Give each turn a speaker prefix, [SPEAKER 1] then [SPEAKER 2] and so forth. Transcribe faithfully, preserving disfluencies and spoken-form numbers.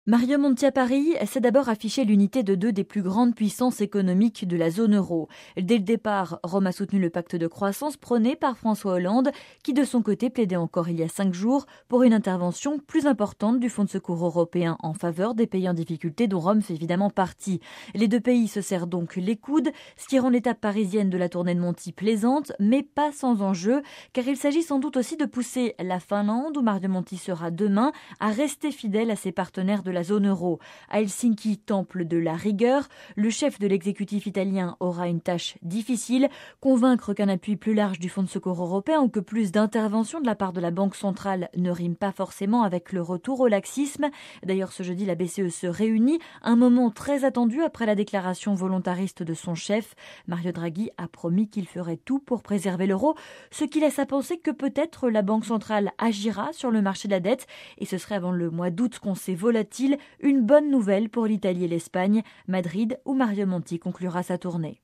[SPEAKER 1] Mario Monti à Paris s'est d'abord affiché l'unité de deux des plus grandes puissances économiques de la zone euro. Dès le départ, Rome a soutenu le pacte de croissance prôné par François Hollande, qui de son côté plaidait encore il y a cinq jours pour une intervention plus importante du Fonds de secours européen en faveur des pays en difficulté dont Rome fait évidemment partie. Les deux pays se serrent donc les coudes, ce qui rend l'étape parisienne de la tournée de Monti plaisante, mais pas sans enjeu, car il s'agit sans doute aussi de pousser la Finlande, où Mario Monti sera demain, à rester fidèle à ses partenaires de la zone euro. À Helsinki, temple de la rigueur, le chef de l'exécutif italien aura une tâche difficile, convaincre qu'un appui plus large du Fonds de secours européen ou que plus d'interventions de la part de la Banque centrale ne rime pas forcément avec le retour au laxisme. D'ailleurs, ce jeudi, la B C E se réunit, un moment très attendu après la déclaration volontariste de son chef. Mario Draghi a promis qu'il ferait tout pour préserver l'euro, ce qui laisse à penser que peut-être la Banque centrale agira sur le marché de la dette, et ce serait avant le mois d'août qu'on sait volatile, une bonne nouvelle pour l'Italie et l'Espagne, Madrid où Mario Monti conclura sa tournée.